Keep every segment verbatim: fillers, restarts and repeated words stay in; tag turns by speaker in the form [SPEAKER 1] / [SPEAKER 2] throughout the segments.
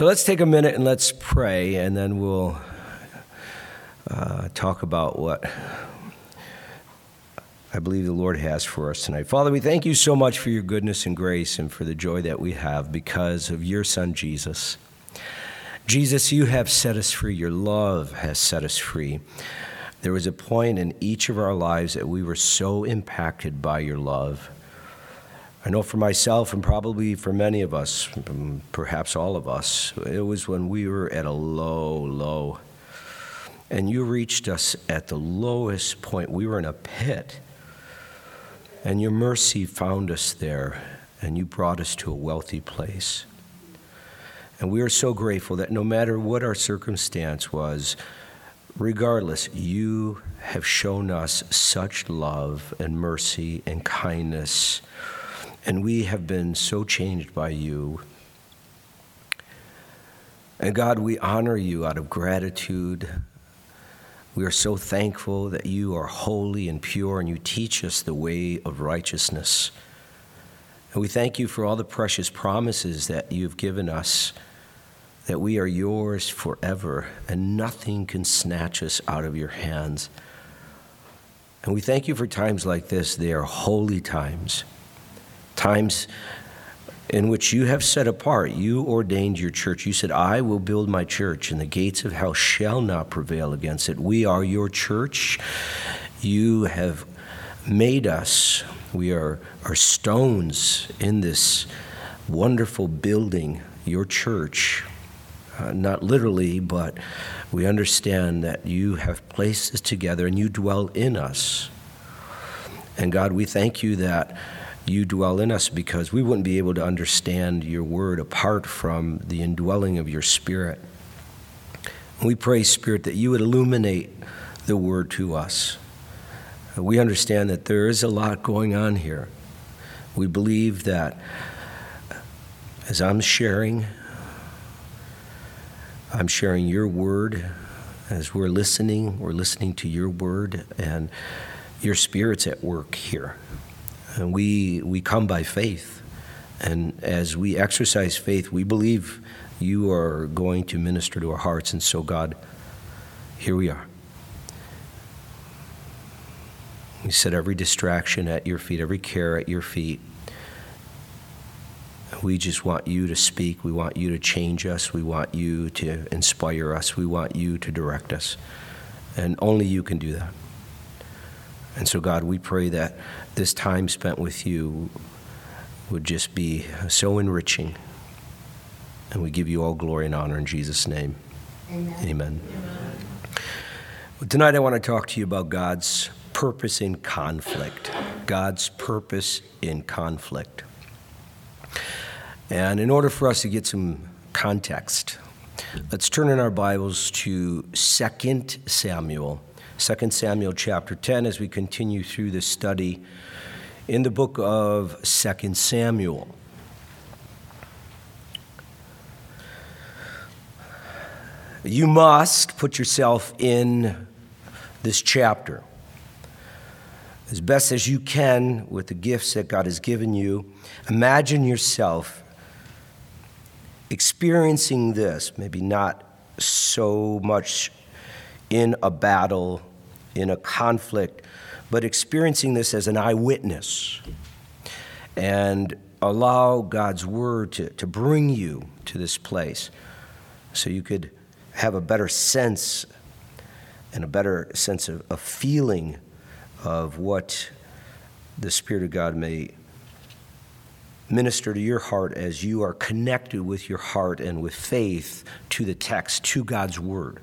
[SPEAKER 1] So let's take a minute and let's pray, and then we'll uh, talk about what I believe the Lord has for us tonight. Father, we thank you so much for your goodness and grace and for the joy that we have because of your Son, Jesus. Jesus, you have set us free. Your love has set us free. There was a point in each of our lives that we were so impacted by your love. I know for myself and probably for many of us, perhaps all of us, it was when we were at a low, low. And you reached us at the lowest point. We were in a pit. And your mercy found us there, and you brought us to a wealthy place. And we are so grateful that no matter what our circumstance was, regardless, you have shown us such love and mercy and kindness. And we have been so changed by you. And God, we honor you out of gratitude. We are so thankful that you are holy and pure and you teach us the way of righteousness. And we thank you for all the precious promises that you've given us, that we are yours forever and nothing can snatch us out of your hands. And we thank you for times like this. They are holy times. Times in which you have set apart. You ordained your church. You said, I will build my church, and the gates of hell shall not prevail against it. We are your church. You have made us. We are, are stones in this wonderful building, your church. Uh, not literally, but we understand that you have placed us together and you dwell in us. And God, we thank you that you dwell in us because we wouldn't be able to understand your word apart from the indwelling of your Spirit. And we pray, Spirit, that you would illuminate the word to us. We understand that there is a lot going on here. We believe that as I'm sharing, I'm sharing your word. As we're listening, we're listening to your word, and your Spirit's at work here. And we we come by faith. And as we exercise faith, we believe you are going to minister to our hearts. And so, God, here we are. We set every distraction at your feet, every care at your feet. We just want you to speak. We want you to change us. We want you to inspire us. We want you to direct us. And only you can do that. And so, God, we pray that this time spent with you would just be so enriching. And we give you all glory and honor in Jesus' name. Amen. Amen. Amen. Well, tonight I want to talk to you about God's purpose in conflict. God's purpose in conflict. And in order for us to get some context, let's turn in our Bibles to Second Samuel. Second Samuel chapter ten, as we continue through this study in the book of Second Samuel. You must put yourself in this chapter as best as you can with the gifts that God has given you. Imagine yourself experiencing this, maybe not so much in a battle, in a conflict, but experiencing this as an eyewitness, and allow God's word to, to bring you to this place so you could have a better sense and a better sense of, of feeling of what the Spirit of God may minister to your heart as you are connected with your heart and with faith to the text, to God's word.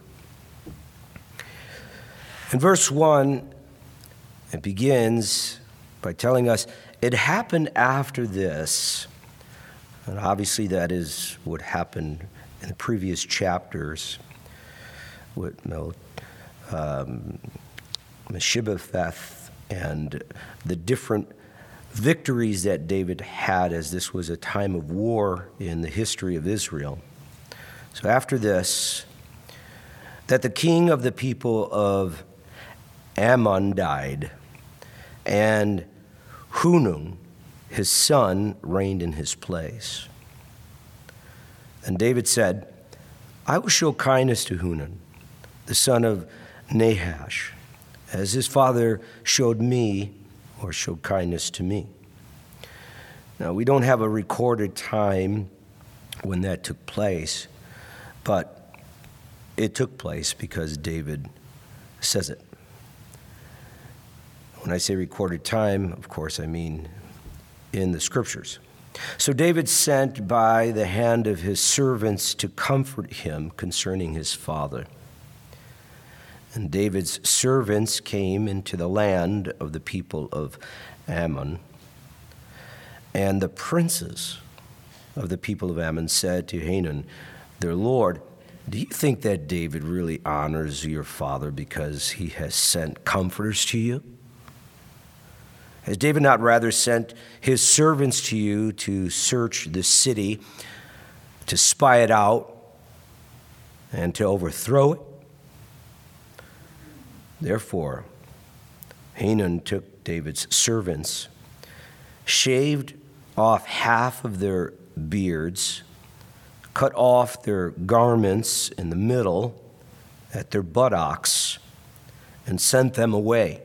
[SPEAKER 1] In verse one, it begins by telling us, it happened after this, and obviously that is what happened in the previous chapters with um, Mephibosheth and the different victories that David had, as this was a time of war in the history of Israel. So after this, that the king of the people of Ammon died, and Hanun, his son, reigned in his place. And David said, I will show kindness to Hanun, the son of Nahash, as his father showed me, or showed kindness to me. Now, we don't have a recorded time when that took place, but it took place because David says it. When I say recorded time, of course, I mean in the scriptures. So David sent by the hand of his servants to comfort him concerning his father. And David's servants came into the land of the people of Ammon. And the princes of the people of Ammon said to Hanun, their lord, do you think that David really honors your father because he has sent comforters to you? Has David not rather sent his servants to you to search the city, to spy it out, and to overthrow it? Therefore, Hanun took David's servants, shaved off half of their beards, cut off their garments in the middle at their buttocks, and sent them away.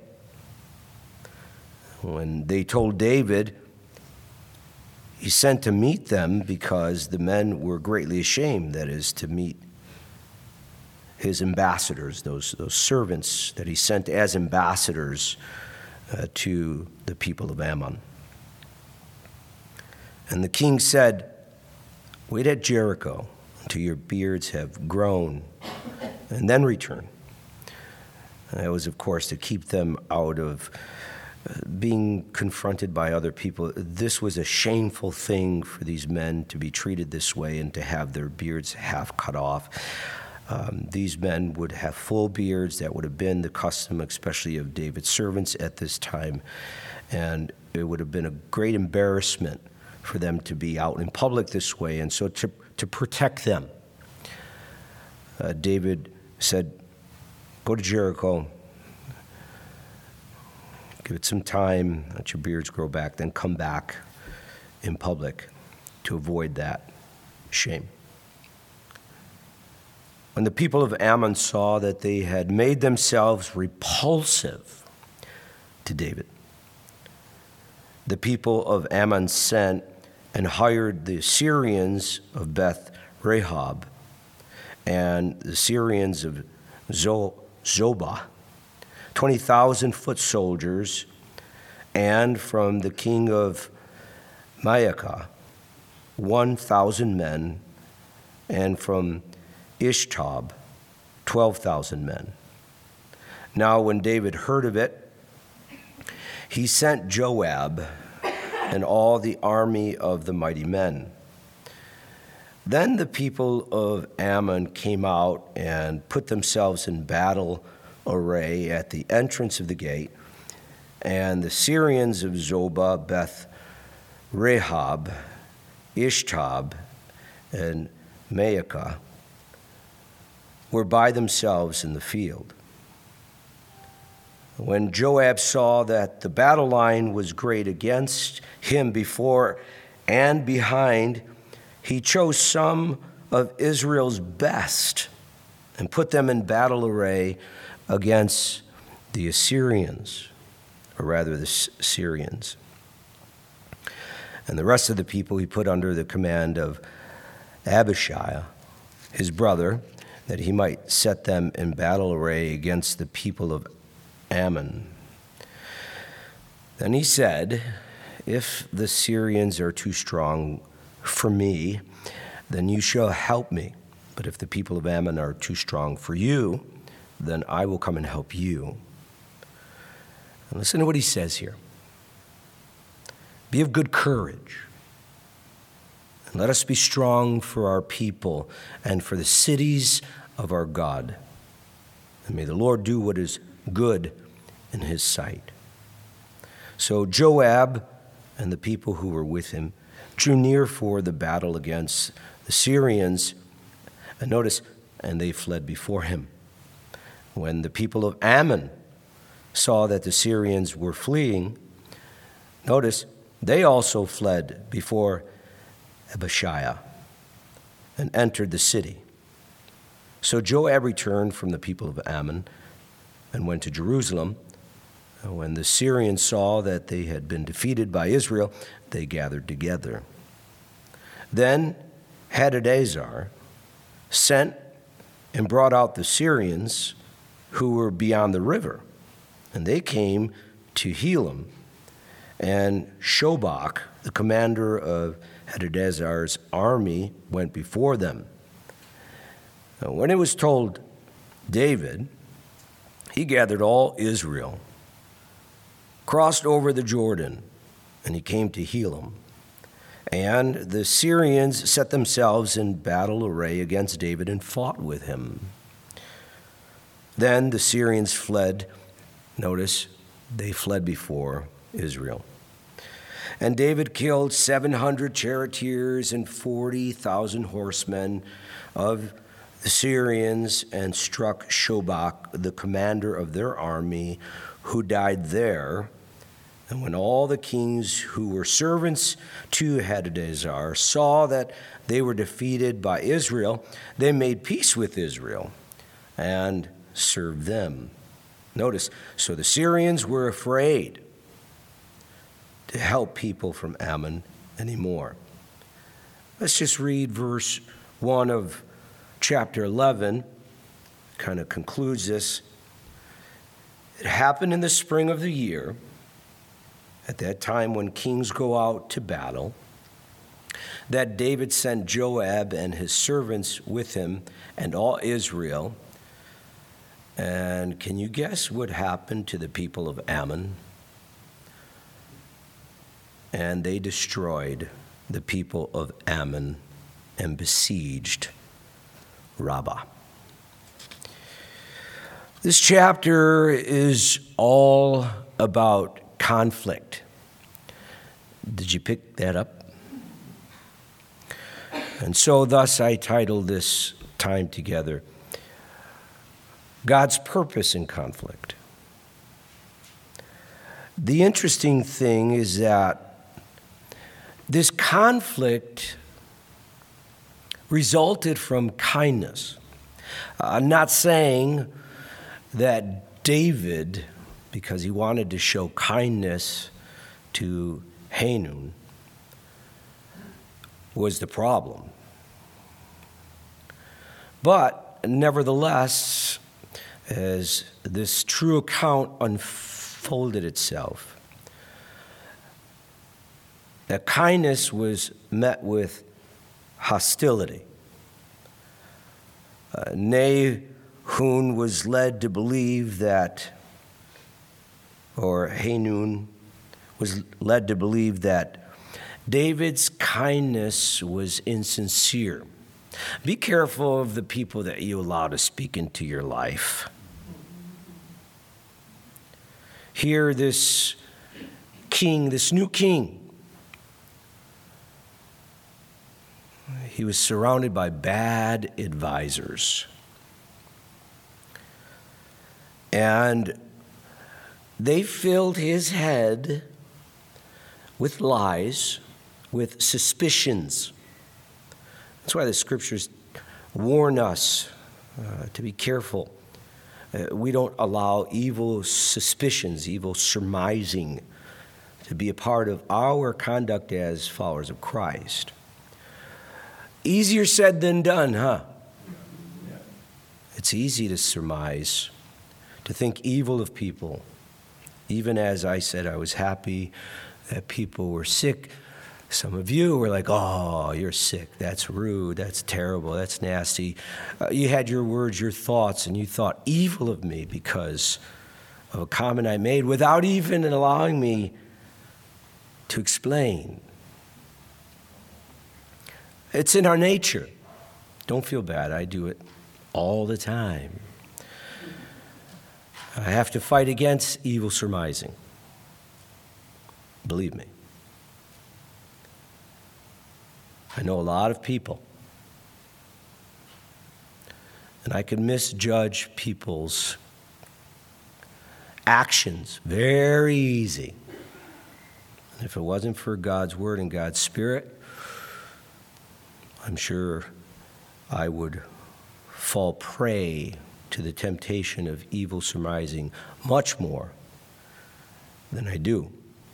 [SPEAKER 1] When they told David, he sent to meet them because the men were greatly ashamed, that is, to meet his ambassadors, those, those servants that he sent as ambassadors uh, to the people of Ammon. And the king said, wait at Jericho until your beards have grown, and then return. And that was, of course, to keep them out of being confronted by other people. This was a shameful thing for these men to be treated this way and to have their beards half cut off. Um, these men would have full beards. That would have been the custom, especially of David's servants at this time. And it would have been a great embarrassment for them to be out in public this way. And so to, to protect them, uh, David said, go to Jericho, give it some time, let your beards grow back, then come back in public to avoid that shame. When the people of Ammon saw that they had made themselves repulsive to David, the people of Ammon sent and hired the Syrians of Beth Rehob and the Syrians of Zobah, twenty thousand foot soldiers, and from the king of Maacah, one thousand men, and from Ishtab, twelve thousand men. Now, when David heard of it, he sent Joab and all the army of the mighty men. Then the people of Ammon came out and put themselves in battle array at the entrance of the gate, and the Syrians of Zobah, Beth Rehob, Ishtab, and Maacah were by themselves in the field. When Joab saw that the battle line was great against him before and behind, he chose some of Israel's best and put them in battle array against the Assyrians, or rather the Syrians. And the rest of the people he put under the command of Abishai, his brother, that he might set them in battle array against the people of Ammon. Then he said, if the Syrians are too strong for me, then you shall help me. But if the people of Ammon are too strong for you, then I will come and help you. And listen to what he says here. Be of good courage, and let us be strong for our people and for the cities of our God. And may the Lord do what is good in his sight. So Joab and the people who were with him drew near for the battle against the Syrians. And notice, and they fled before him. When the people of Ammon saw that the Syrians were fleeing, notice, they also fled before Abishai. and entered the city. So Joab returned from the people of Ammon and went to Jerusalem. When the Syrians saw that they had been defeated by Israel, they gathered together. Then Hadadezer sent and brought out the Syrians who were beyond the river, and they came to Helam, and Shobach, the commander of Hadadezer's army, went before them. Now, when it was told David, he gathered all Israel, crossed over the Jordan, and he came to Helam. And the Syrians set themselves in battle array against David and fought with him. Then the Syrians fled. Notice, they fled before Israel. And David killed seven hundred charioteers and forty thousand horsemen of the Syrians and struck Shobach, the commander of their army, who died there. And when all the kings who were servants to Hadadezer saw that they were defeated by Israel, they made peace with Israel and served them. Notice, so the Syrians were afraid to help people from Ammon anymore. Let's just read verse one of chapter eleven. Kind of concludes this. It happened in the spring of the year, at that time when kings go out to battle, that David sent Joab and his servants with him and all Israel. And can you guess what happened to the people of Ammon? And they destroyed the people of Ammon and besieged Rabbah. This chapter is all about conflict. Did you pick that up? And so thus I titled this time together, God's Purpose in Conflict. The interesting thing is that this conflict resulted from kindness. I'm not saying that David, because he wanted to show kindness to Hanun, was the problem. But nevertheless, as this true account unfolded itself, that kindness was met with hostility. Uh, Nahum was led to believe that, or Hanun was led to believe that David's kindness was insincere. Be careful of the people that you allow to speak into your life. Here, this king, this new king, he was surrounded by bad advisors. And they filled his head with lies, with suspicions. That's why the scriptures warn us uh, to be careful. Uh, we don't allow evil suspicions, evil surmising to be a part of our conduct as followers of Christ. Easier said than done, huh? It's easy to surmise, to think evil of people. Even as I said, I was happy that people were sick. Some of you were like, oh, you're sick. That's rude. That's terrible. That's nasty. Uh, you had your words, your thoughts, and you thought evil of me because of a comment I made without even allowing me to explain. It's in our nature. Don't feel bad. I do it all the time. I have to fight against evil surmising. Believe me. I know a lot of people, and I can misjudge people's actions very easy. And if it wasn't for God's word and God's Spirit, I'm sure I would fall prey to the temptation of evil surmising much more than I do.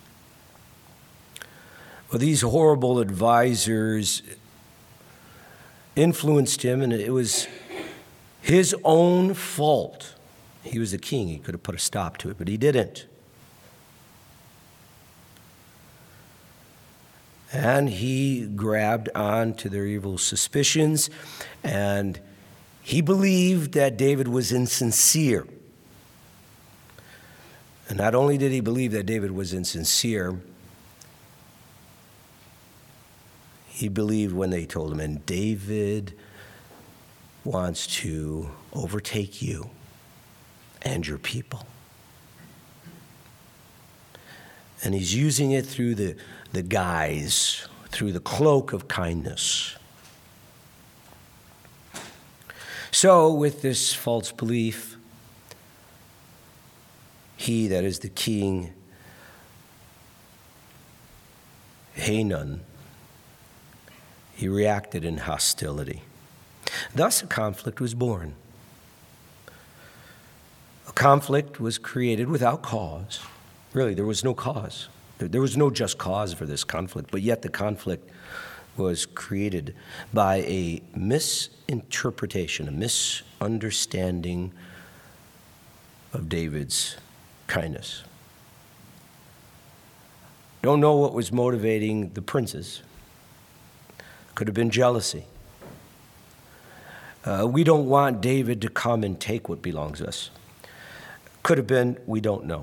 [SPEAKER 1] Well, these horrible advisors influenced him, and it was his own fault. He was the king. He could have put a stop to it, but he didn't. And he grabbed on to their evil suspicions, and he believed that David was insincere. And not only did he believe that David was insincere, he believed when they told him, and David wants to overtake you and your people. And he's using it through the, the guise, through the cloak of kindness. So with this false belief, he, that is the king, Hanun, he reacted in hostility. Thus a conflict was born. A conflict was created without cause. Really, there was no cause. There was no just cause for this conflict, but yet the conflict was created by a misinterpretation, a misunderstanding of David's kindness. Don't know what was motivating the princes. Could have been jealousy. Uh, we don't want David to come and take what belongs to us. Could have been, we don't know.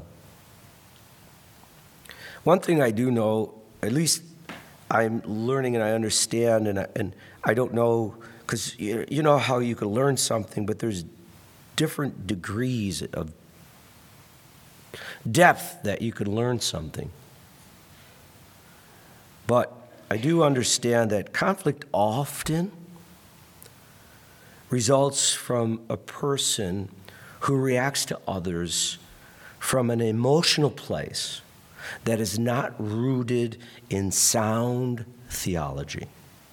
[SPEAKER 1] One thing I do know, at least I'm learning and I understand, and I, and I don't know, because you know how you can learn something, but there's different degrees of depth that you can learn something. But I do understand that conflict often results from a person who reacts to others from an emotional place that is not rooted in sound theology.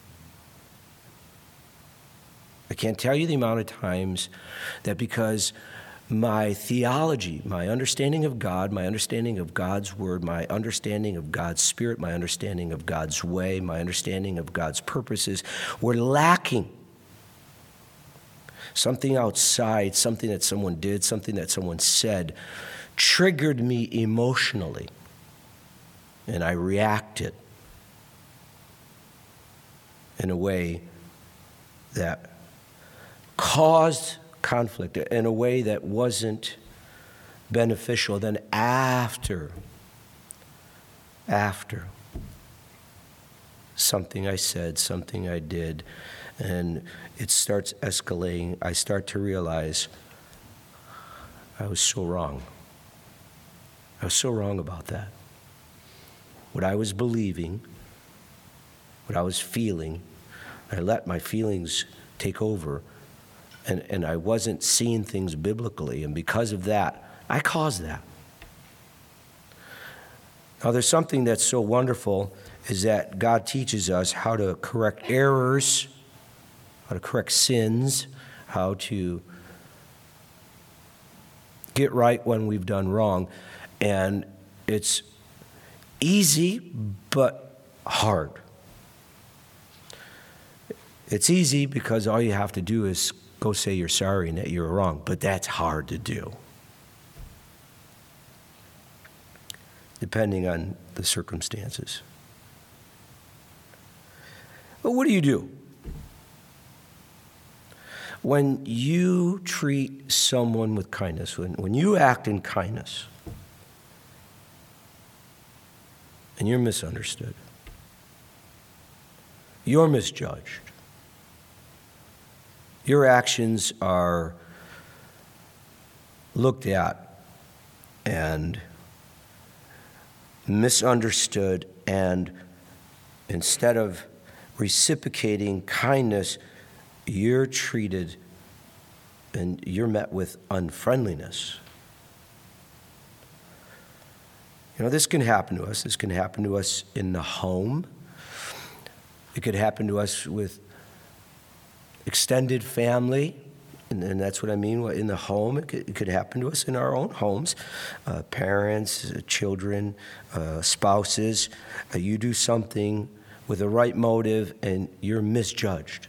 [SPEAKER 1] I can't tell you the amount of times that because my theology, my understanding of God, my understanding of God's word, my understanding of God's spirit, my understanding of God's way, my understanding of God's purposes were lacking. Something outside, something that someone did, something that someone said, triggered me emotionally, and I reacted in a way that caused conflict, in a way that wasn't beneficial. Then after, after something I said, something I did, and it starts escalating, I start to realize I was so wrong. I was so wrong about that. What I was believing, what I was feeling, I let my feelings take over, and, and I wasn't seeing things biblically, and because of that, I caused that. Now, there's something that's so wonderful is that God teaches us how to correct errors, how to correct sins, how to get right when we've done wrong. And it's easy, but hard. It's easy because all you have to do is go say you're sorry and that you're wrong, but that's hard to do, depending on the circumstances. But what do you do when you treat someone with kindness, when, when you act in kindness and you're misunderstood, you're misjudged, your actions are looked at and misunderstood, and instead of reciprocating kindness, you're treated and you're met with unfriendliness. You know, this can happen to us. This can happen to us in the home. It could happen to us with extended family, and, and that's what I mean in the home. It could, it could happen to us in our own homes. Uh, parents, uh, children, uh, spouses. Uh, you do something with the right motive and you're misjudged.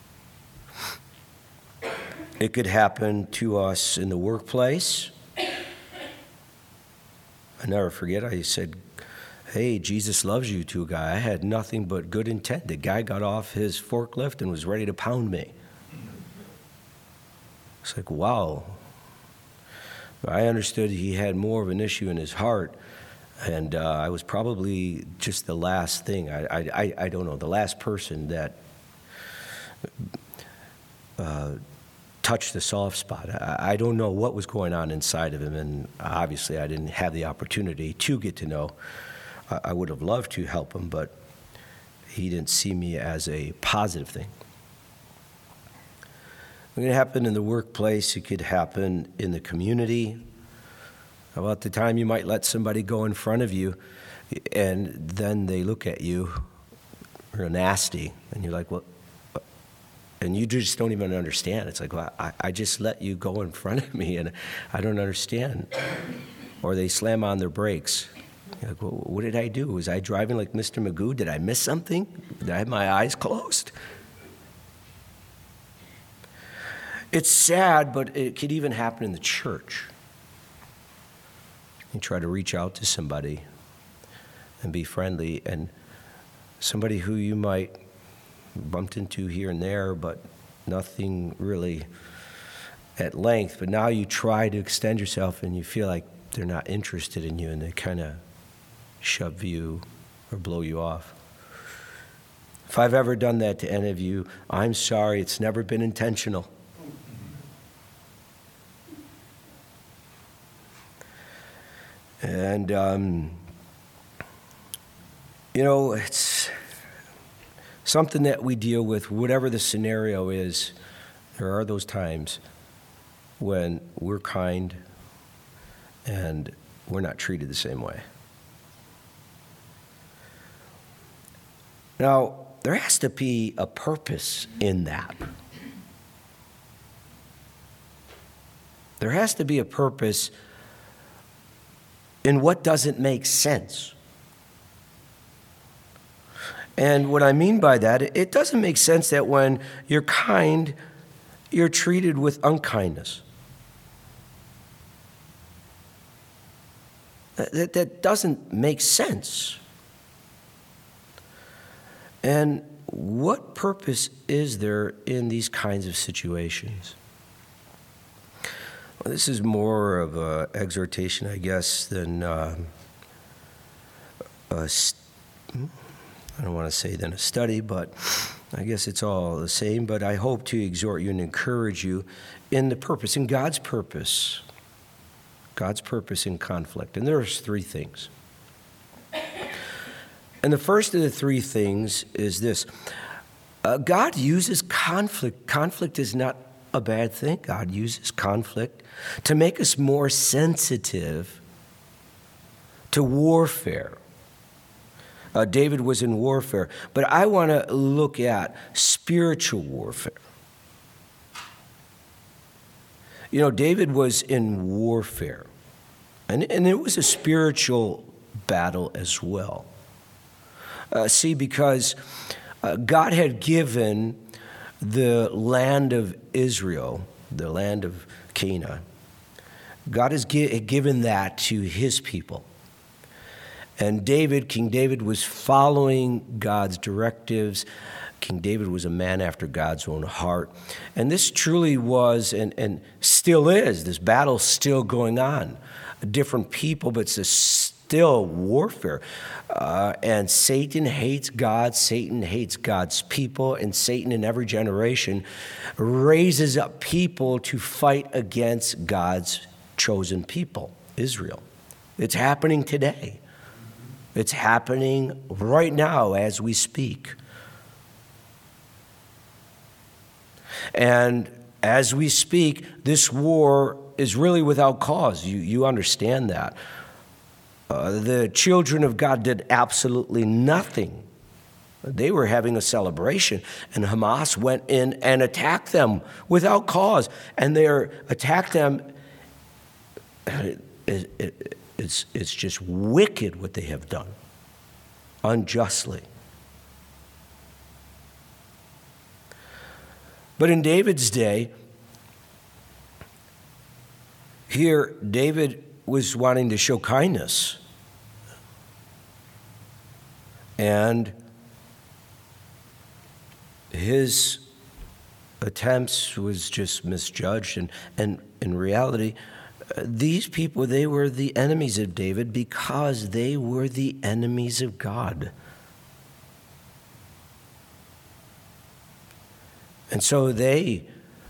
[SPEAKER 1] It could happen to us in the workplace. I never forget, I said, hey, Jesus loves you to a guy. I had nothing but good intent. The guy got off his forklift and was ready to pound me. It's like, wow. I understood he had more of an issue in his heart, and uh, I was probably just the last thing. I, I, I don't know, the last person that uh, touched the soft spot. I, I don't know what was going on inside of him, and obviously I didn't have the opportunity to get to know. I, I would have loved to help him, but he didn't see me as a positive thing. It could happen in the workplace. It could happen in the community. About the time you might let somebody go in front of you, and then they look at you real nasty, and you're like, well, and you just don't even understand. It's like, well, I, I just let you go in front of me, and I don't understand. Or they slam on their brakes. You're like, well, what did I do? Was I driving like Mister Magoo? Did I miss something? Did I have my eyes closed? It's sad, but it could even happen in the church. You try to reach out to somebody and be friendly, and somebody who you might bumped into here and there, but nothing really at length. But now you try to extend yourself, and you feel like they're not interested in you, and they kind of shove you or blow you off. If I've ever done that to any of you, I'm sorry. It's never been intentional. And, um, you know, it's something that we deal with, whatever the scenario is. There are those times when we're kind and we're not treated the same way. Now, there has to be a purpose in that. There has to be a purpose in what doesn't make sense. And what I mean by that, it doesn't make sense that when you're kind, you're treated with unkindness. That, that doesn't make sense. And what purpose is there in these kinds of situations? Well, this is more of an exhortation, I guess, than uh, a st- I don't want to say than a study, but I guess it's all the same. But I hope to exhort you and encourage you in the purpose, in God's purpose, God's purpose in conflict. And there's three things. And the first of the three things is this. Uh, God uses conflict. Conflict is not a bad thing. God uses conflict to make us more sensitive to warfare. Uh, David was in warfare, but I want to look at spiritual warfare. You know, David was in warfare, and, and it was a spiritual battle as well. Uh, see, because uh, God had given the land of Israel, the land of Canaan, God has gi- given that to his people. And David, King David, was following God's directives. King David was a man after God's own heart. And this truly was, and, and still is, this battle still going on. Different people, but it's a still warfare. Uh, and Satan hates God. Satan hates God's people. And Satan in every generation raises up people to fight against God's chosen people, Israel. It's happening today. It's happening right now as we speak. And as we speak, this war is really without cause. You, you understand that. Uh, the children of God did absolutely nothing They were having a celebration, and Hamas went in and attacked them without cause. And they attacked them. It, it, it's, it's just wicked what they have done, unjustly. But in David's day, here David was wanting to show kindness. And his attempts was just misjudged. And, and in reality, uh, these people, they were the enemies of David because they were the enemies of God. And so they,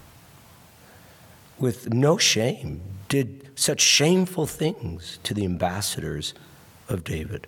[SPEAKER 1] with no shame, did such shameful things to the ambassadors of David.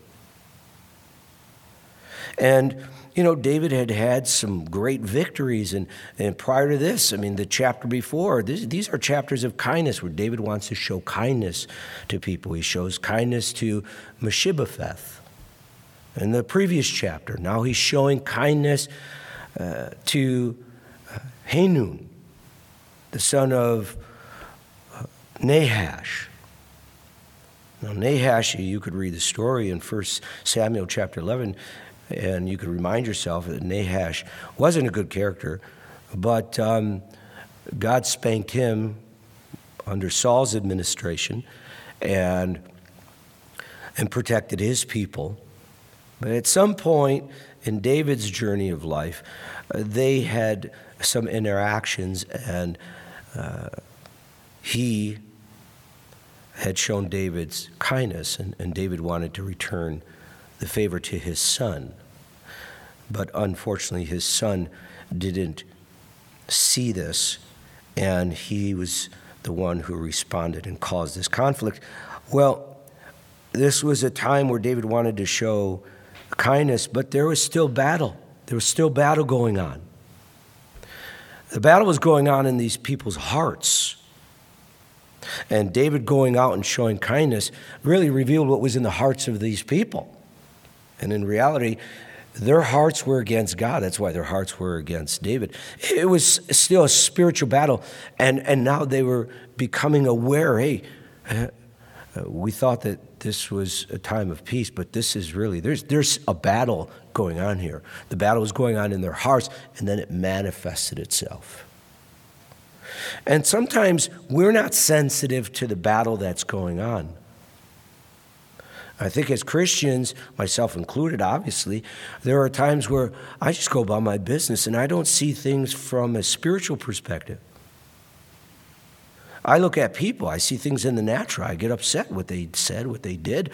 [SPEAKER 1] And, you know, David had had some great victories. And, and prior to this, I mean, the chapter before, this, these are chapters of kindness where David wants to show kindness to people. He shows kindness to Mephibosheth in the previous chapter. Now he's showing kindness uh, to uh, Hanun, the son of uh, Nahash. Now, Nahash, you could read the story in First Samuel chapter eleven, and you could remind yourself that Nahash wasn't a good character, but um, God spanked him under Saul's administration and, and protected his people. But at some point in David's journey of life, uh, they had some interactions, and uh, he had shown David's kindness, and, and David wanted to return the favor to his son. But unfortunately, his son didn't see this, and he was the one who responded and caused this conflict. Well, this was a time where David wanted to show kindness, but there was still battle. There was still battle going on. The battle was going on in these people's hearts. And David going out and showing kindness really revealed what was in the hearts of these people. And in reality, their hearts were against God. That's why their hearts were against David. It was still a spiritual battle. And, and now they were becoming aware, hey, uh, we thought that this was a time of peace, but this is really, there's, there's a battle going on here. The battle was going on in their hearts, and then it manifested itself. And sometimes we're not sensitive to the battle that's going on. I think as Christians, myself included, obviously, there are times where I just go about my business and I don't see things from a spiritual perspective. I look at people, I see things in the natural. I get upset what they said, what they did.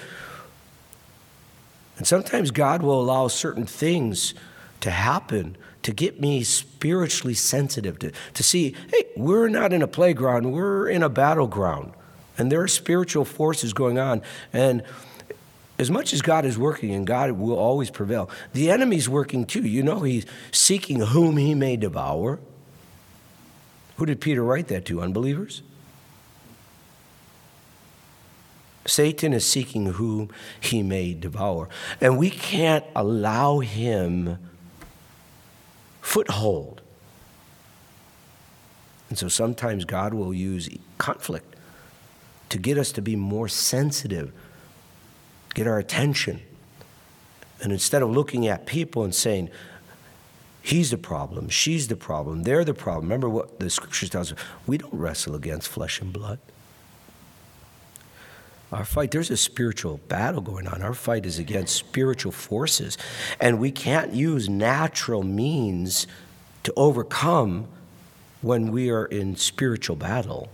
[SPEAKER 1] And sometimes God will allow certain things to happen to get me spiritually sensitive, to, to see, hey, we're not in a playground, we're in a battleground. And there are spiritual forces going on. And as much as God is working, and God will always prevail, the enemy's working too. You know, he's seeking whom he may devour. Who did Peter write that to? Unbelievers? Satan is seeking whom he may devour. And we can't allow him foothold. And so sometimes God will use conflict to get us to be more sensitive, get our attention. And instead of looking at people and saying, he's the problem, she's the problem, they're the problem. Remember what the scriptures tells us, we don't wrestle against flesh and blood. Our fight, there's a spiritual battle going on. Our fight is against spiritual forces. And we can't use natural means to overcome when we are in spiritual battle.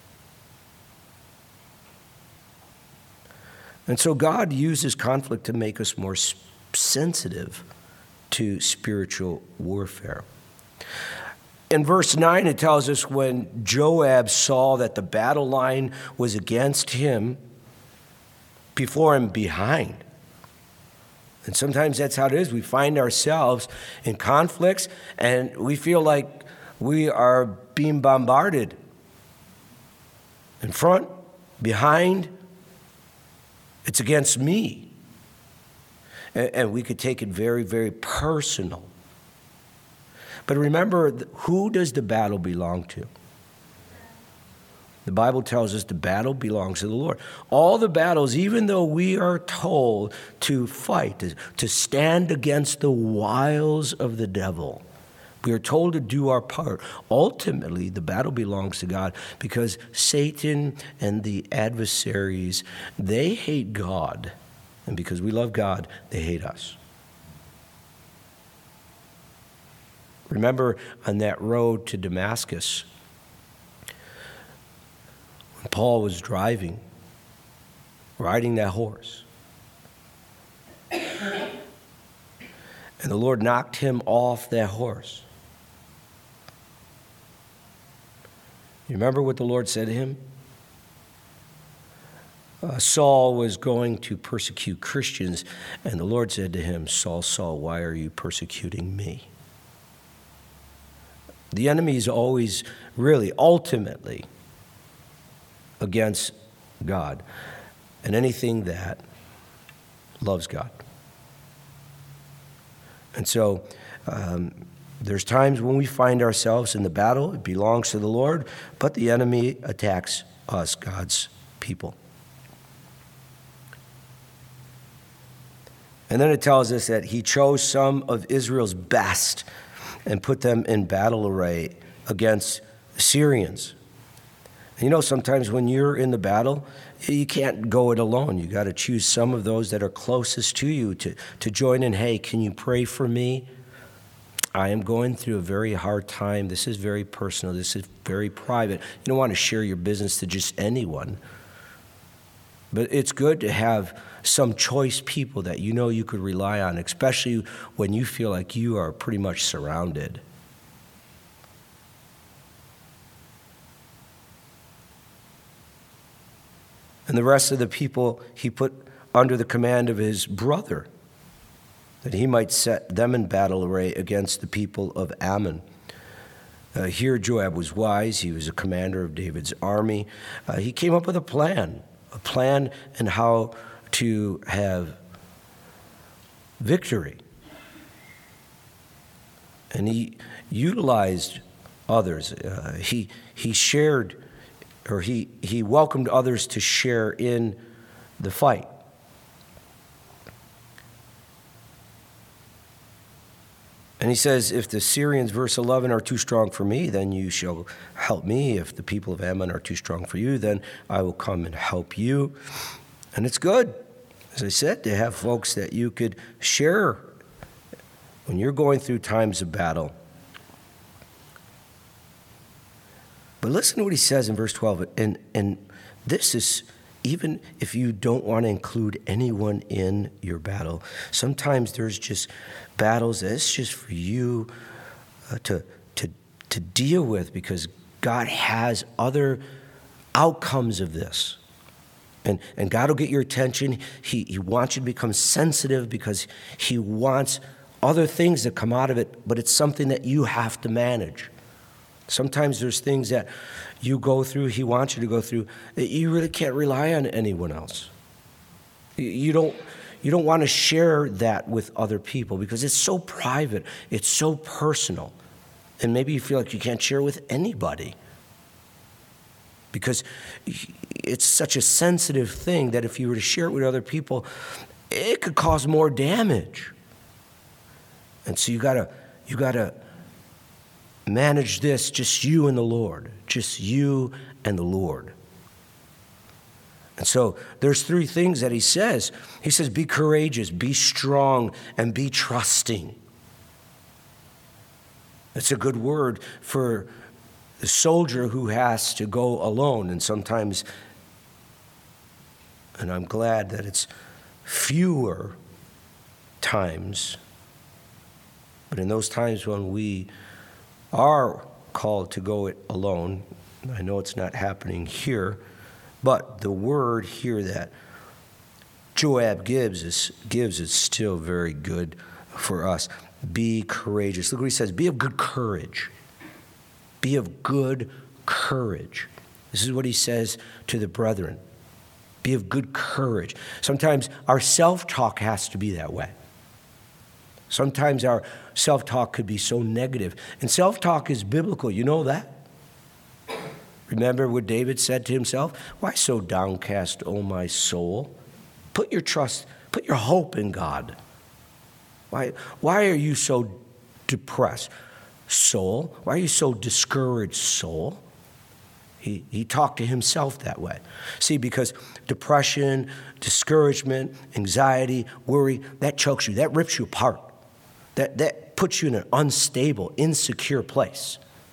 [SPEAKER 1] And so God uses conflict to make us more sensitive to spiritual warfare. In verse nine, it tells us when Joab saw that the battle line was against him, before and behind. And sometimes that's how it is. We find ourselves in conflicts and we feel like we are being bombarded. In front, behind, it's against me. And, and we could take it very, very personal. But remember, who does the battle belong to? The Bible tells us the battle belongs to the Lord. All the battles, even though we are told to fight, to, to stand against the wiles of the devil, we are told to do our part. Ultimately, the battle belongs to God because Satan and the adversaries, they hate God. And because we love God, they hate us. Remember on that road to Damascus, when Paul was driving, riding that horse, and the Lord knocked him off that horse. You remember what the Lord said to him? Uh, Saul was going to persecute Christians, and the Lord said to him, Saul, Saul, why are you persecuting me? The enemy is always, really, ultimately, against God and anything that loves God. And so um, there's times when we find ourselves in the battle. It belongs to the Lord, but the enemy attacks us, God's people. And then it tells us that he chose some of Israel's best and put them in battle array against the Syrians. And you know, sometimes when you're in the battle, you can't go it alone. You got to choose some of those that are closest to you to, to join in. Hey, can you pray for me? I am going through a very hard time. This is very personal. This is very private. You don't want to share your business to just anyone. But it's good to have some choice people that you know you could rely on, especially when you feel like you are pretty much surrounded. And the rest of the people he put under the command of his brother, that he might set them in battle array against the people of Ammon. Uh, here Joab was wise. He was a commander of David's army. Uh, he came up with a plan, a plan in how to have victory. And he utilized others. Uh, he he shared, or he, he welcomed others to share in the fight. And he says, if the Syrians, verse eleven, are too strong for me, then you shall help me. If the people of Ammon are too strong for you, then I will come and help you. And it's good, as I said, to have folks that you could share when you're going through times of battle. But listen to what he says in verse twelve. And, and this is, even if you don't want to include anyone in your battle, sometimes there's just battles that it's just for you uh, to, to, to deal with, because God has other outcomes of this. And, and God will get your attention. He, he wants you to become sensitive because he wants other things that come out of it, but it's something that you have to manage. Sometimes there's things that you go through, he wants you to go through, that you really can't rely on anyone else. You don't, you don't want to share that with other people because it's so private, it's so personal. And maybe you feel like you can't share with anybody because it's such a sensitive thing that if you were to share it with other people, it could cause more damage. And so you gotta, you gotta manage this, just you and the Lord, just you and the Lord. And so there's three things that he says. He says, be courageous, be strong, and be trusting. That's a good word for the soldier who has to go alone. And sometimes, and I'm glad that it's fewer times, but in those times when we are called to go it alone, I know it's not happening here, but the word here that Joab gives is, gives is still very good for us. Be courageous. Look what he says, be of good courage. Be of good courage. This is what he says to the brethren. Be of good courage. Sometimes our self-talk has to be that way. Sometimes our self-talk could be so negative. And self-talk is biblical. You know that? Remember what David said to himself? Why so downcast, O my soul? Put your trust, put your hope in God. Why, why are you so depressed, soul? Why are you so discouraged, soul? He, he talked to himself that way. See, because depression, discouragement, anxiety, worry, that chokes you. That rips you apart. That, that puts you in an unstable, insecure place.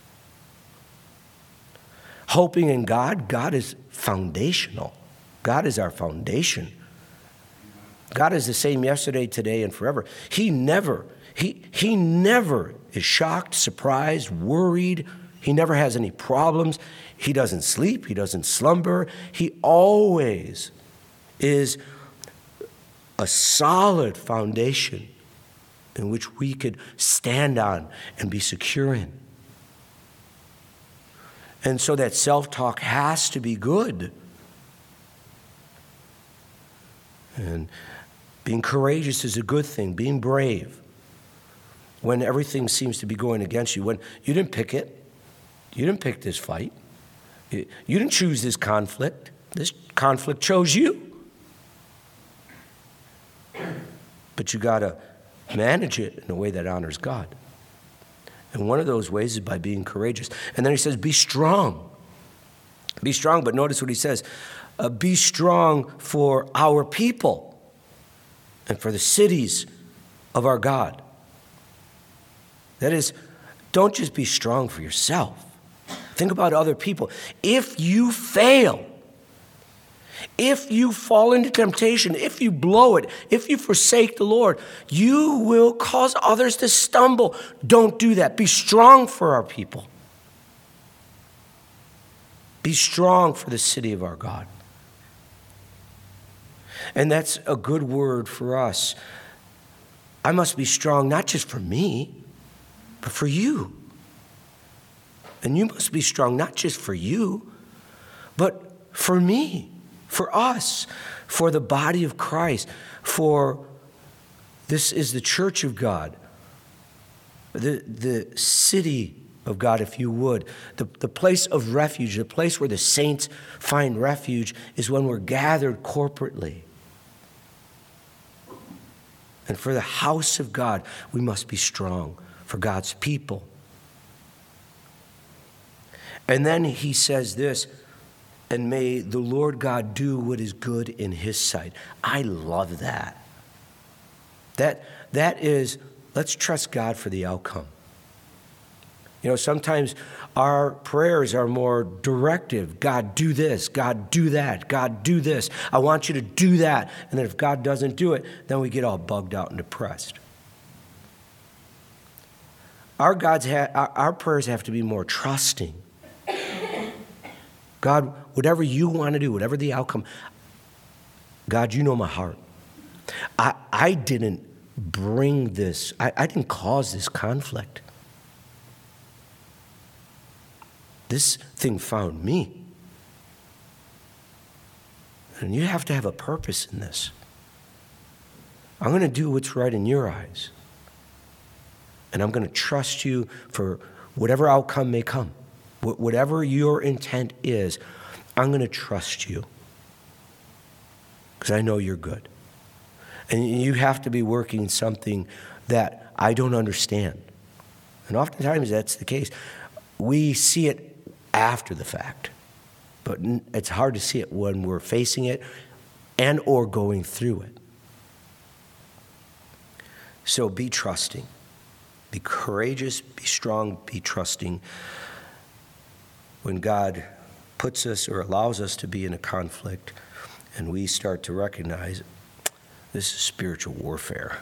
[SPEAKER 1] Hoping in God, God is foundational. God is our foundation. God is the same yesterday, today, and forever. He never, he, he never is shocked, surprised, worried. He never has any problems. He doesn't sleep. He doesn't slumber. He always is a solid foundation in which we could stand on and be secure in. And so that self-talk has to be good. And being courageous is a good thing. Being brave when everything seems to be going against you. When you didn't pick it. You didn't pick this fight. You didn't choose this conflict. This conflict chose you. But you got to manage it in a way that honors God. And one of those ways is by being courageous. And then he says, be strong. Be strong, but notice what he says. Uh, be strong for our people and for the cities of our God. That is, don't just be strong for yourself. Think about other people. If you fail, if you fall into temptation, if you blow it, if you forsake the Lord, you will cause others to stumble. Don't do that. Be strong for our people. Be strong for the city of our God. And that's a good word for us. I must be strong not just for me, but for you. And you must be strong not just for you, but for me, for us, for the body of Christ, for this is the church of God, the, the city of God, if you would. The, the place of refuge, the place where the saints find refuge is when we're gathered corporately. And for the house of God, we must be strong for God's people. And then he says this, and may the Lord God do what is good in his sight. I love that. That, that is, let's trust God for the outcome. You know, sometimes our prayers are more directive. God, do this. God, do that. God, do this. I want you to do that. And then if God doesn't do it, then we get all bugged out and depressed. Our, God's ha- our, our prayers have to be more trusting. God, whatever you want to do, whatever the outcome, God, you know my heart. I, I didn't bring this. I, I didn't cause this conflict. This thing found me. And you have to have a purpose in this. I'm going to do what's right in your eyes. And I'm going to trust you for whatever outcome may come. Whatever your intent is, I'm going to trust you. Because I know you're good. And you have to be working something that I don't understand. And oftentimes that's the case. We see it after the fact. But it's hard to see it when we're facing it and or going through it. So be trusting. Be courageous, be strong, be trusting. When God puts us or allows us to be in a conflict and we start to recognize this is spiritual warfare.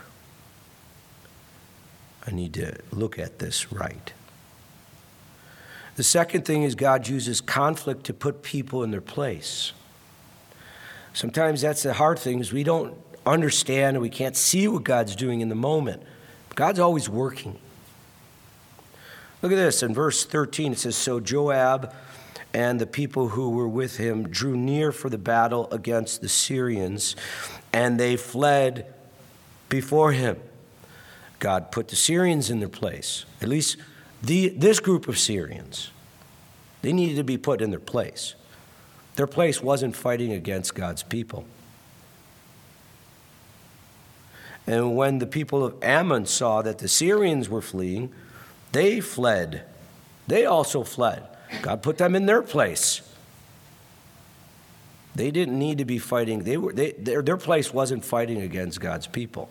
[SPEAKER 1] I need to look at this right. The second thing is God uses conflict to put people in their place. Sometimes that's the hard thing is we don't understand and we can't see what God's doing in the moment. God's always working. Look at this. In verse thirteen, it says, so Joab and the people who were with him drew near for the battle against the Syrians, and they fled before him. God put the Syrians in their place. At least the, this group of Syrians. They needed to be put in their place. Their place wasn't fighting against God's people. And when the people of Ammon saw that the Syrians were fleeing, they fled. They also fled. God put them in their place. They didn't need to be fighting. They were, they, their, their place wasn't fighting against God's people.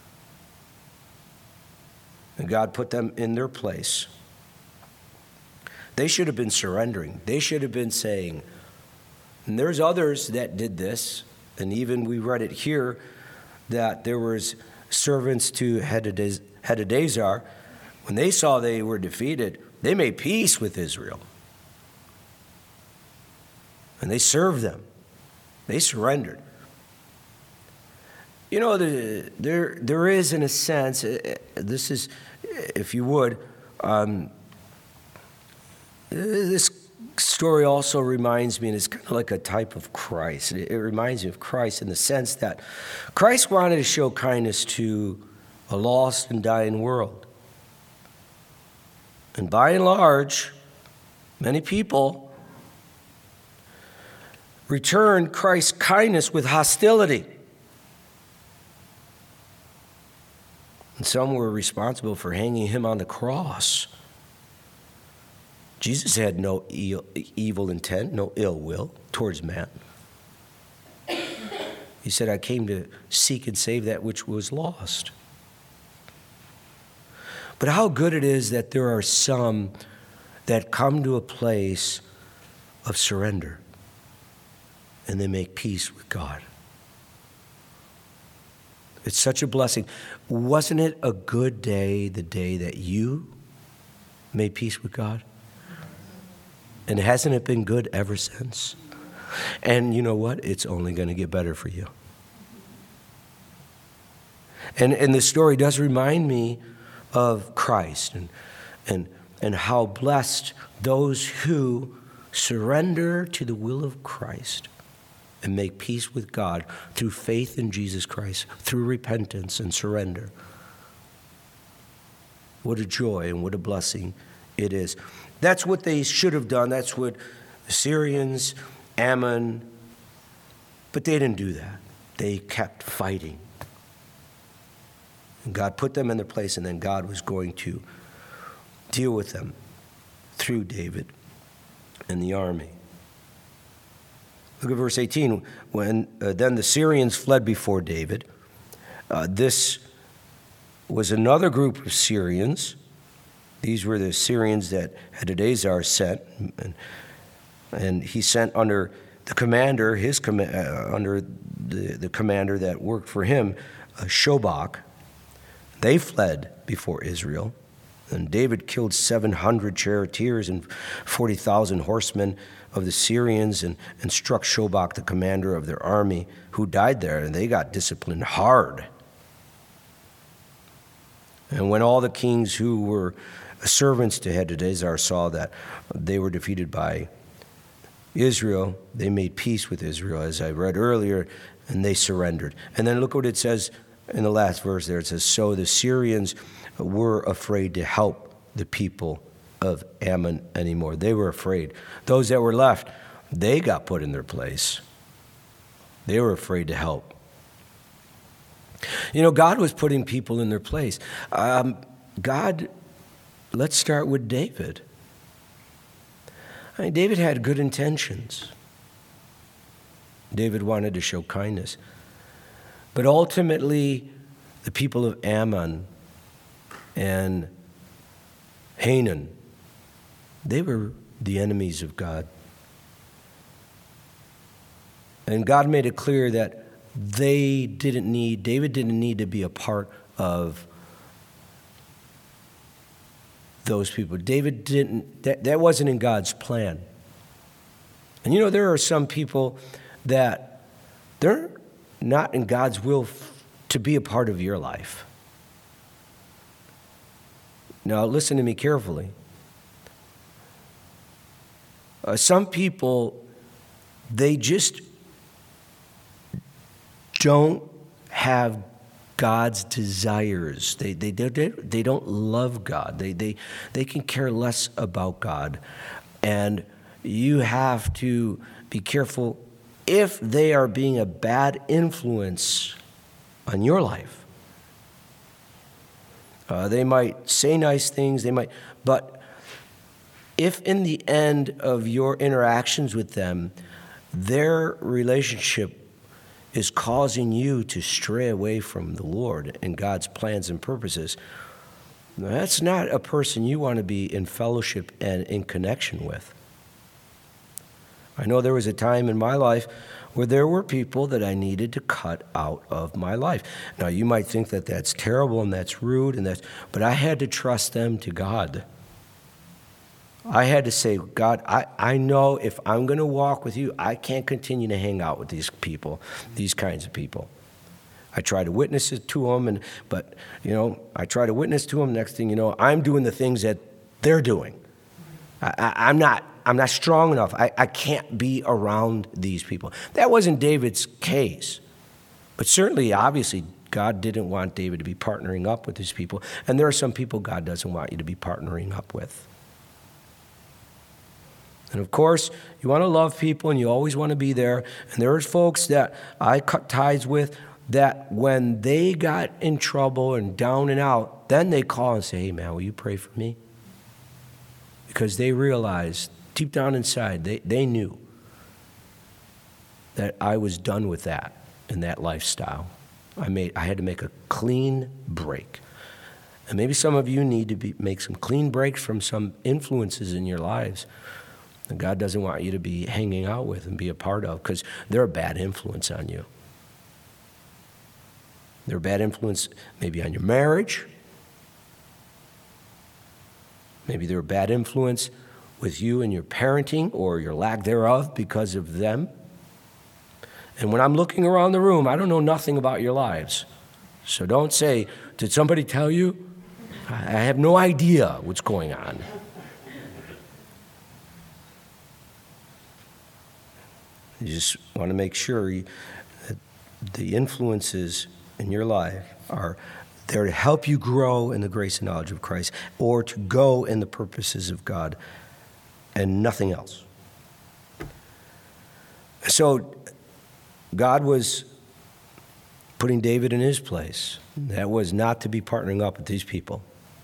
[SPEAKER 1] And God put them in their place. They should have been surrendering. They should have been saying, and there's others that did this, and even we read it here, that there was servants to Hadadezer. When they saw they were defeated, they made peace with Israel. And they served them. They surrendered. You know, the, there there is, in a sense, this is, if you would, um, this story also reminds me, and it's kind of like a type of Christ. It, it reminds me of Christ in the sense that Christ wanted to show kindness to a lost and dying world. And by and large, many people returned Christ's kindness with hostility. And some were responsible for hanging him on the cross. Jesus had no evil intent, no ill will towards man. He said, I came to seek and save that which was lost. But how good it is that there are some that come to a place of surrender and they make peace with God. It's such a blessing. Wasn't it a good day, the day that you made peace with God? And hasn't it been good ever since? And you know what? It's only going to get better for you. And and the story does remind me of Christ and and and how blessed those who surrender to the will of Christ and make peace with God through faith in Jesus Christ, through repentance and surrender. What a joy and what a blessing it is. That's what they should have done. That's what the Syrians, Ammon, but they didn't do that. They kept fighting. And God put them in their place, and then God was going to deal with them through David and the army. Look at verse eighteen. When uh, then the Syrians fled before David. Uh, this was another group of Syrians. These were the Syrians that Hadadezer sent, and, and he sent under the commander, his com- uh, under the, the commander that worked for him, uh, Shobach. They fled before Israel, and David killed seven hundred charioteers and forty thousand horsemen of the Syrians, and, and struck Shobach, the commander of their army, who died there, and they got disciplined hard. And when all the kings who were servants to Hadadezer saw that they were defeated by Israel, they made peace with Israel, as I read earlier, and they surrendered. And then look what it says in the last verse there. It says, so the Syrians were afraid to help the people of Ammon anymore. They were afraid. Those that were left, they got put in their place. They were afraid to help. You know, God was putting people in their place. Um, God, let's start with David. I mean, David had good intentions. David wanted to show kindness. But ultimately, the people of Ammon and Hanun, they were the enemies of God. And God made it clear that they didn't need, David didn't need to be a part of those people. David didn't, that, that wasn't in God's plan. And you know, there are some people that they're not in God's will f- to be a part of your life. Now, listen to me carefully. Uh, some people, they just don't have God's desires. They, they, they, they don't love God. They, they, they can care less about God. And you have to be careful if they are being a bad influence on your life. Uh, they might say nice things, they might, but if in the end of your interactions with them, their relationship is causing you to stray away from the Lord and God's plans and purposes, that's not a person you want to be in fellowship and in connection with. I know there was a time in my life where there were people that I needed to cut out of my life. Now, you might think that that's terrible and that's rude, and that's, but I had to trust them to God. I had to say, God, I, I know if I'm going to walk with you, I can't continue to hang out with these people, these kinds of people. I try to witness it to them, and but, you know, I try to witness to them. Next thing you know, I'm doing the things that they're doing. I, I, I'm not I'm not strong enough. I, I can't be around these people. That wasn't David's case. But certainly, obviously, God didn't want David to be partnering up with these people. And there are some people God doesn't want you to be partnering up with. And of course, you want to love people and you always want to be there. And there are folks that I cut ties with that when they got in trouble and down and out, then they call and say, hey, man, will you pray for me? Because they realized deep down inside, they, they knew that I was done with that and that lifestyle. I made I had to make a clean break. And maybe some of you need to be, make some clean breaks from some influences in your lives that God doesn't want you to be hanging out with and be a part of, because they're a bad influence on you. They're a bad influence maybe on your marriage. Maybe they're a bad influence with you and your parenting or your lack thereof because of them. And when I'm looking around the room, I don't know nothing about your lives. So don't say, did somebody tell you? I have no idea what's going on. You just want to make sure you, that the influences in your life are there to help you grow in the grace and knowledge of Christ, or to go in the purposes of God, and nothing else. So God was putting David in his place. That was not to be partnering up with these people.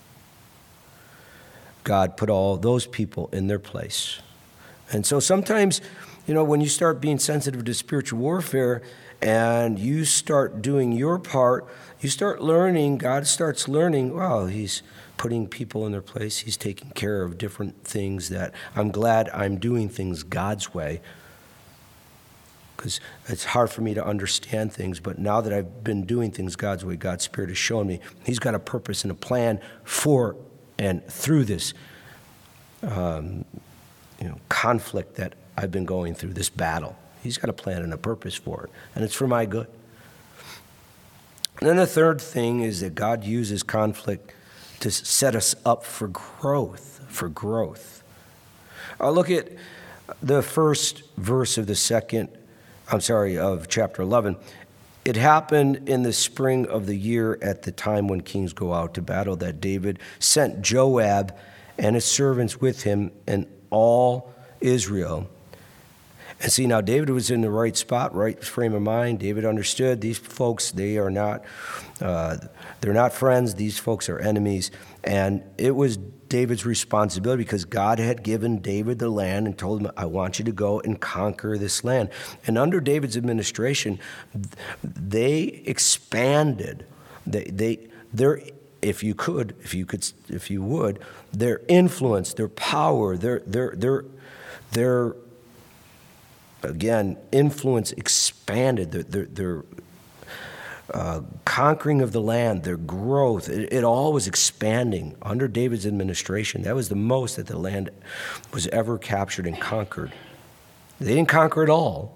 [SPEAKER 1] God put all those people in their place. And so sometimes, you know, when you start being sensitive to spiritual warfare and you start doing your part, you start learning, God starts learning, wow, he's putting people in their place. He's taking care of different things that I'm glad I'm doing things God's way, because it's hard for me to understand things. But now that I've been doing things God's way, God's Spirit has shown me he's got a purpose and a plan for and through this um, you know, conflict that I've been going through, this battle. He's got a plan and a purpose for it, and it's for my good. And then the third thing is that God uses conflict to set us up for growth, for growth. I'll look at the first verse of the second, I'm sorry, of chapter eleven. It happened in the spring of the year at the time when kings go out to battle that David sent Joab and his servants with him and all Israel. And see, now David was in the right spot, right frame of mind. David understood these folks, they are not, uh, they're not friends. These folks are enemies. And it was David's responsibility because God had given David the land and told him, I want you to go and conquer this land. And under David's administration, they expanded. They, they, their, if you could, if you could, if you would, their influence, their power, their, their, their, their, again, influence expanded, their, their, their uh, conquering of the land, their growth, it, it all was expanding under David's administration. That was the most that the land was ever captured and conquered. They didn't conquer it all,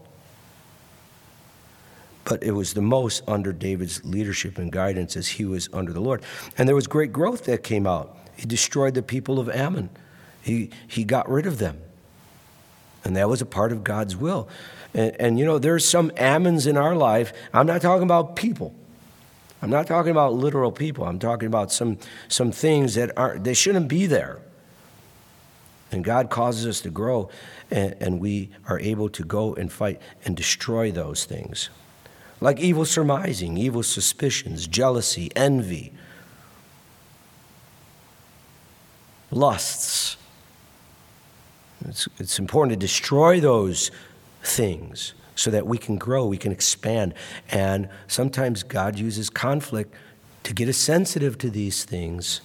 [SPEAKER 1] but it was the most under David's leadership and guidance as he was under the Lord. And there was great growth that came out. He destroyed the people of Ammon. He, he got rid of them. And that was a part of God's will. And, and, you know, there's some Ammons in our life. I'm not talking about people. I'm not talking about literal people. I'm talking about some, some things that aren't, they shouldn't be there. And God causes us to grow, and, and we are able to go and fight and destroy those things. Like evil surmising, evil suspicions, jealousy, envy, lusts. It's, it's important to destroy those things so that we can grow, we can expand. And sometimes God uses conflict to get us sensitive to these things,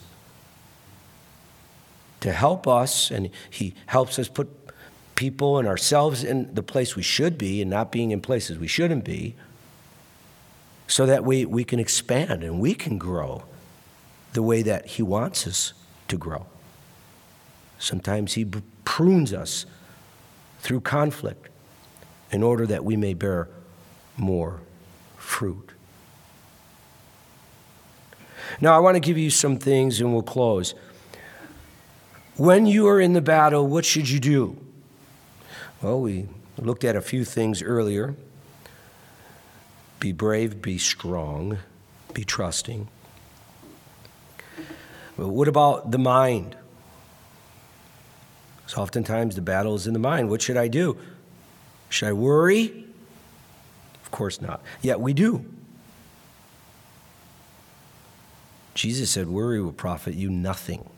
[SPEAKER 1] to help us, and he helps us put people and ourselves in the place we should be and not being in places we shouldn't be, so that we, we can expand and we can grow the way that he wants us to grow. Sometimes he prunes us through conflict in order that we may bear more fruit. Now, I want to give you some things and we'll close. When you are in the battle, what should you do? Well, we looked at a few things earlier. Be brave, be strong, be trusting. But what about the mind? So oftentimes the battle is in the mind. What should I do? Should I worry? Of course not. Yet we do. Jesus said, worry will profit you nothing.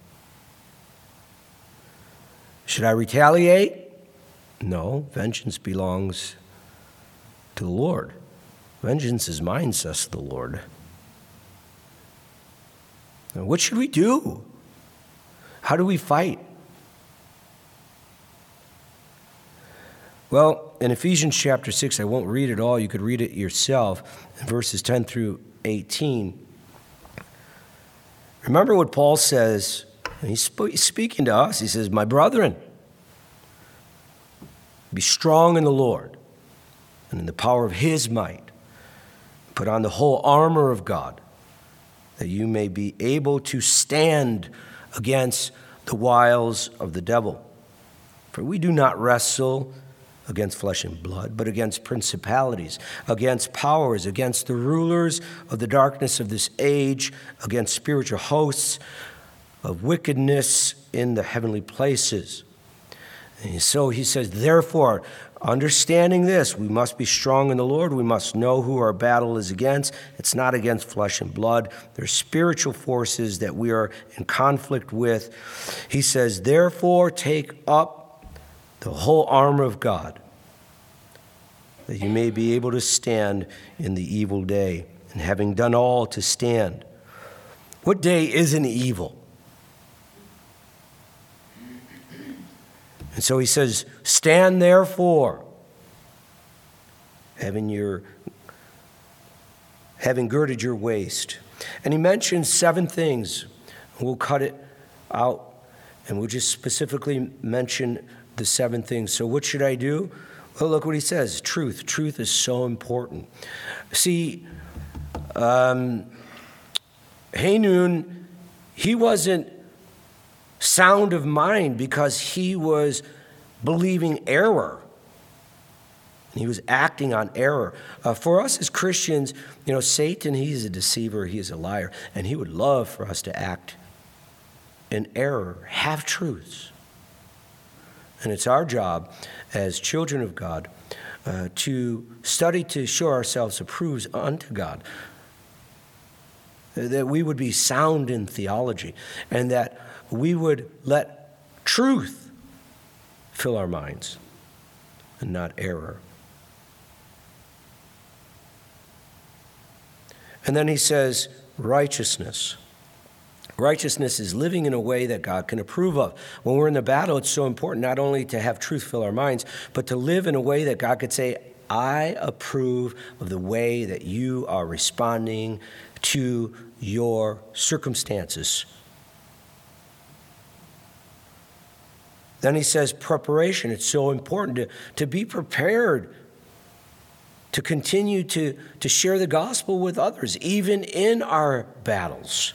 [SPEAKER 1] Should I retaliate? No, vengeance belongs to the Lord. Vengeance is mine, says the Lord. Now, what should we do? How do we fight? Well, in Ephesians chapter six, I won't read it all. You could read it yourself, in verses ten through eighteen. Remember what Paul says. He's speaking to us. He says, my brethren, be strong in the Lord and in the power of his might. Put on the whole armor of God, that you may be able to stand against the wiles of the devil. For we do not wrestle against flesh and blood, but against principalities, against powers, against the rulers of the darkness of this age, against spiritual hosts of wickedness in the heavenly places. And so he says, therefore, understanding this, we must be strong in the Lord. We must know who our battle is against. It's not against flesh and blood. There's spiritual forces that we are in conflict with. He says, therefore, take up the whole armor of God, that you may be able to stand in the evil day, and having done all to stand. What day isn't evil? And so he says, stand therefore, having your having girded your waist. And he mentions seven things. We'll cut it out, and we'll just specifically mention the seven things. So what should I do? Well, look what he says. Truth. Truth is so important. See, um, Hanun, he wasn't sound of mind because he was believing error. He was acting on error. Uh, for us as Christians, you know, Satan, he's a deceiver, he is a liar, and he would love for us to act in error, have truths. And it's our job as children of God uh, to study to show ourselves approved unto God, that we would be sound in theology, and that we would let truth fill our minds and not error. And then he says, righteousness. Righteousness is living in a way that God can approve of. When we're in the battle, it's so important not only to have truth fill our minds, but to live in a way that God could say, I approve of the way that you are responding to your circumstances. Then he says preparation. It's so important to, to be prepared to continue to, to share the gospel with others, even in our battles.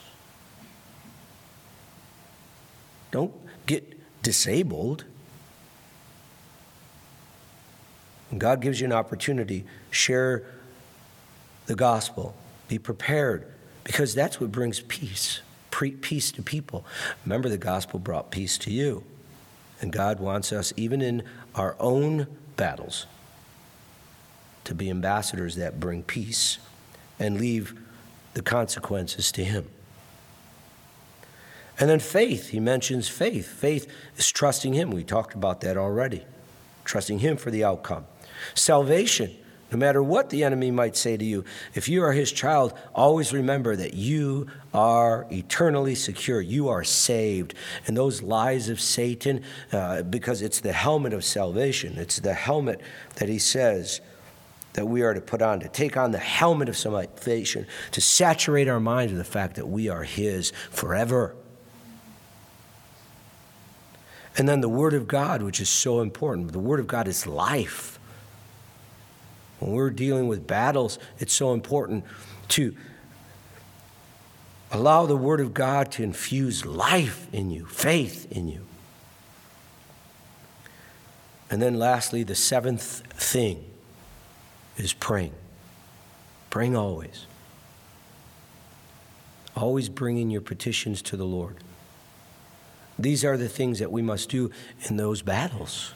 [SPEAKER 1] Don't get disabled. When God gives you an opportunity, share the gospel. Be prepared because that's what brings peace, peace to people. Remember, the gospel brought peace to you. And God wants us, even in our own battles, to be ambassadors that bring peace and leave the consequences to him. And then faith, he mentions faith. Faith is trusting him. We talked about that already. Trusting him for the outcome. Salvation, no matter what the enemy might say to you, if you are his child, always remember that you are eternally secure. You are saved. And those lies of Satan, uh, because it's the helmet of salvation. It's the helmet that he says that we are to put on, to take on the helmet of salvation, to saturate our minds with the fact that we are his forever. And then the Word of God, which is so important. The Word of God is life. When we're dealing with battles, it's so important to allow the Word of God to infuse life in you, faith in you. And then lastly, the seventh thing is praying. Praying always. Always bringing your petitions to the Lord. These are the things that we must do in those battles.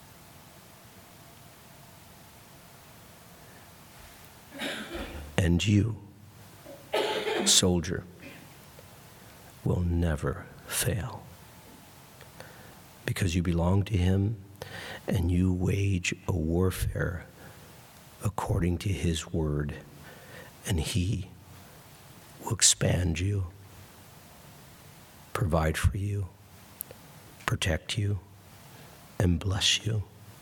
[SPEAKER 1] And you, soldier, will never fail, because you belong to him and you wage a warfare according to his word, and he will expand you, provide for you, protect you, and bless you.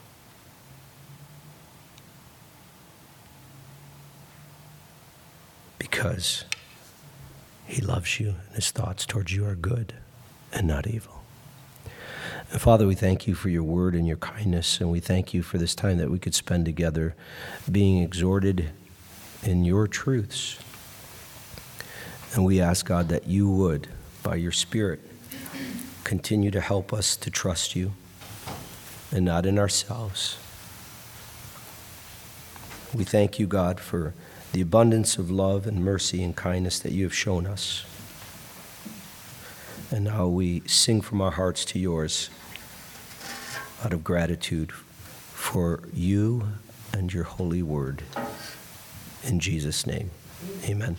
[SPEAKER 1] Because he loves you and his thoughts towards you are good and not evil. And Father, we thank you for your word and your kindness, and we thank you for this time that we could spend together being exhorted in your truths. And we ask, God, that you would, by your Spirit, continue to help us to trust you and not in ourselves. We thank you, God, for the abundance of love and mercy and kindness that you have shown us. And now we sing from our hearts to yours out of gratitude for you and your holy word. In Jesus' name, amen.